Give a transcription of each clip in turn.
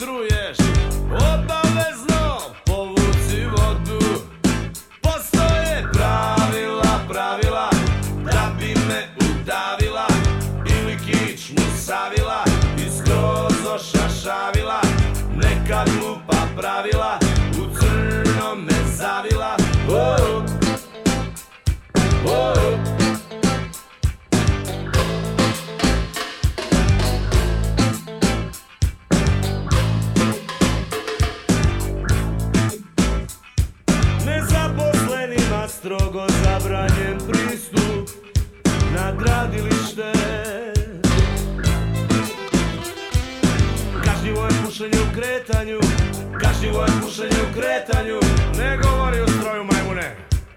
truješ, obavezno povuci vodu. Postoje pravila da bi me udavila ili kičmu savila i skroz ošašavila. Neka glupa pravila u crno me zavila. Oh, oh. Nezaposlenima strogo zabranjen pristup na gradilište. Kažnjivo je pušenje u kretanju, kažnjivo je pušenje u kretanju. Ne govori o stroju, majmune.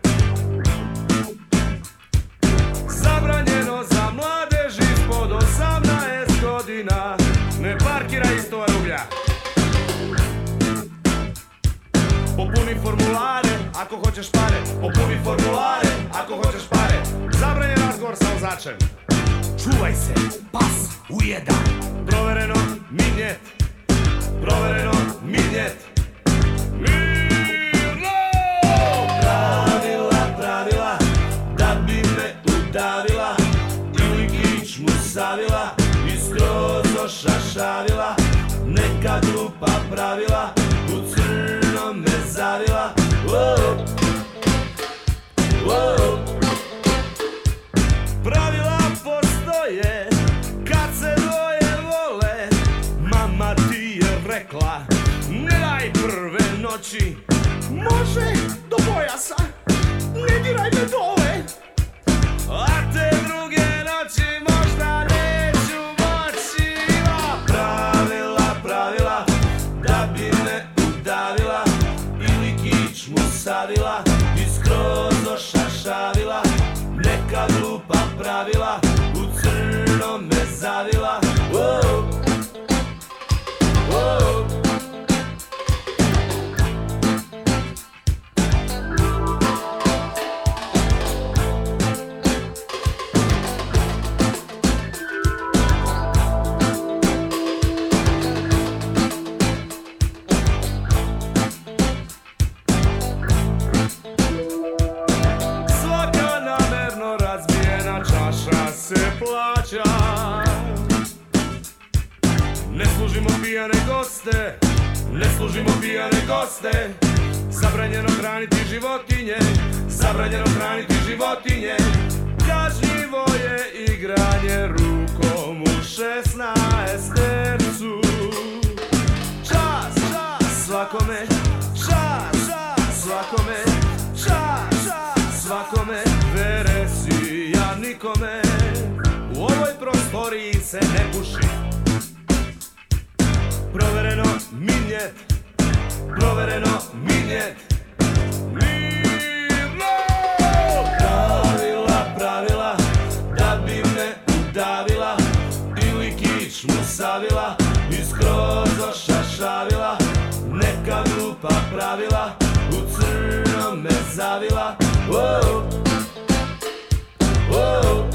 Zabranjeno za mladež ispod 18 godina. Ne parkira isto rublja. Popuni formulare ako hoćeš pare. Popuni formulare ako hoćeš pare. Zabranjen razgovor sa vozačem. Čuvaj se, pas ujeda. Provereno, minjet. Provereno, minjet. Mirno! Pravila da bi me udavila ili kičmu savila i skroz ošašavila. Neka glupa pravila u crno me zavila. Oh, oh. Pravila postoje kad se dvoje vole. Mama ti je rekla ne daj prve noći. Može do pojasa, ne diraj me dole. A te druge noći možda neću moći. Pravila da bi me udavila ili kičmu savila i skroz ošašavila. Neka glupa pravila u crno me zavila. Oh, oh. Svaka namerno razbijena čaša se plaća. Ne služimo pijane goste, ne služimo pijane goste. Zabranjeno hraniti životinje, zabranjeno hraniti životinje. Kažnjivo je igranje rukom u 16-tercu. Čas svakome, čas svakome, čas svakome. Veresija nikome, u ovoj prostoriji se ne puši. Provereno, minjet. Provereno, minjet. Mirno! Pravila da bi me udavila ili kičmu savila i skroz ošašavila. Neka glupa pravila u crno me zavila. Oh, oh.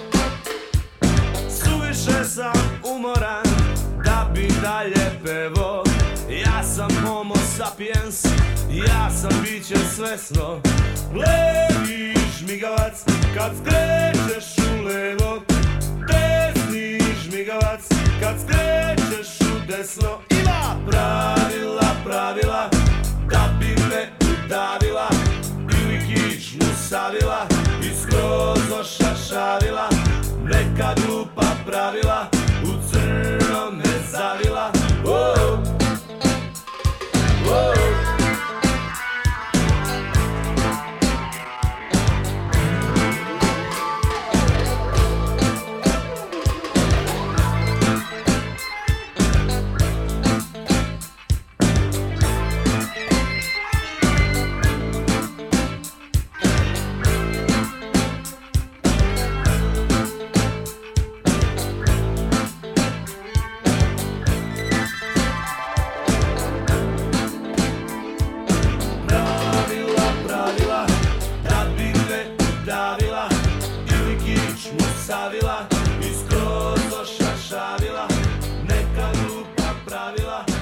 Suviše sam umoran da bi dalje pevo. Ja sam homo sapiens, ja sam biće svesno. Levi žmigavac kad skrećeš u levo, desni žmigavac kad skrećeš u desno. Ima pravila da bi me udavila ili kičmu savila i skroz ošašavila. Neka glupa pravila u crno me zavila. Oh, oh. savila i skroz ošašavila, neka glupa pravila.